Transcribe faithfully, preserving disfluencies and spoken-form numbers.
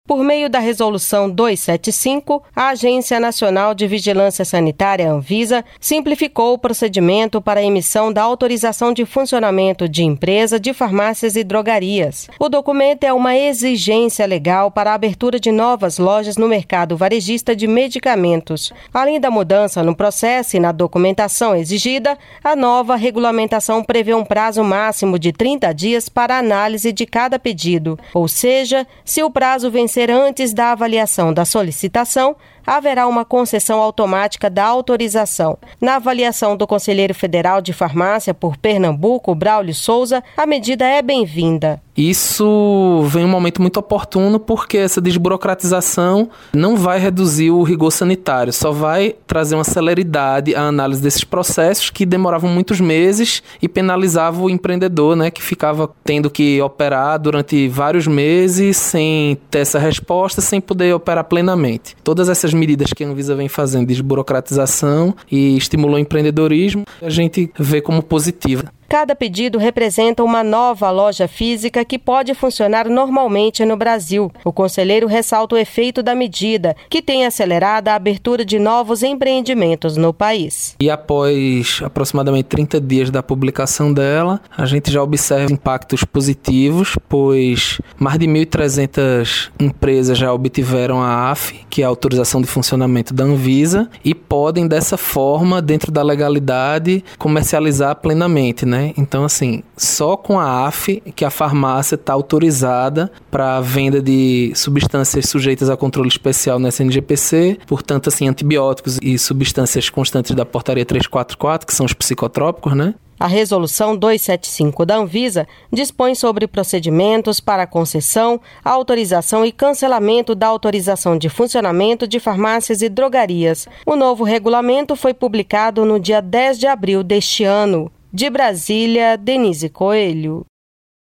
Por meio da Resolução duzentos e setenta e cinco, a Agência Nacional de Vigilância Sanitária, Anvisa, simplificou o procedimento para a emissão da autorização de funcionamento de empresa de farmácias e drogarias. O documento é uma exigência legal para a abertura de novas lojas no mercado varejista de medicamentos. Além da mudança no processo e na documentação exigida, a nova regulamentação prevê um prazo máximo de trinta dias para a análise de cada pedido, ou seja, se o prazo vencer antes da avaliação da solicitação, haverá uma concessão automática da autorização. Na avaliação do Conselheiro Federal de Farmácia por Pernambuco, Braulio Souza, a medida é bem-vinda. Isso vem um momento muito oportuno porque essa desburocratização não vai reduzir o rigor sanitário, só vai trazer uma celeridade à análise desses processos que demoravam muitos meses e penalizava o empreendedor, né, que ficava tendo que operar durante vários meses sem ter essa resposta, sem poder operar plenamente. Todas essas medidas que a Anvisa vem fazendo de desburocratização e estimulou o empreendedorismo, a gente vê como positiva. Cada pedido representa uma nova loja física que pode funcionar normalmente no Brasil. O conselheiro ressalta o efeito da medida, que tem acelerado a abertura de novos empreendimentos no país. E após aproximadamente trinta dias da publicação dela, a gente já observa impactos positivos, pois mais de mil e trezentas empresas já obtiveram a A F, que é a autorização de funcionamento da Anvisa, e podem, dessa forma, dentro da legalidade, comercializar plenamente, né? Então, assim, só com a A F que a farmácia está autorizada para a venda de substâncias sujeitas a controle especial no S N G P C, portanto, assim, antibióticos e substâncias constantes da portaria trezentos e quarenta e quatro, que são os psicotrópicos, né? A Resolução duzentos e setenta e cinco da Anvisa dispõe sobre procedimentos para a concessão, autorização e cancelamento da autorização de funcionamento de farmácias e drogarias. O novo regulamento foi publicado no dia dez de abril deste ano. De Brasília, Denise Coelho.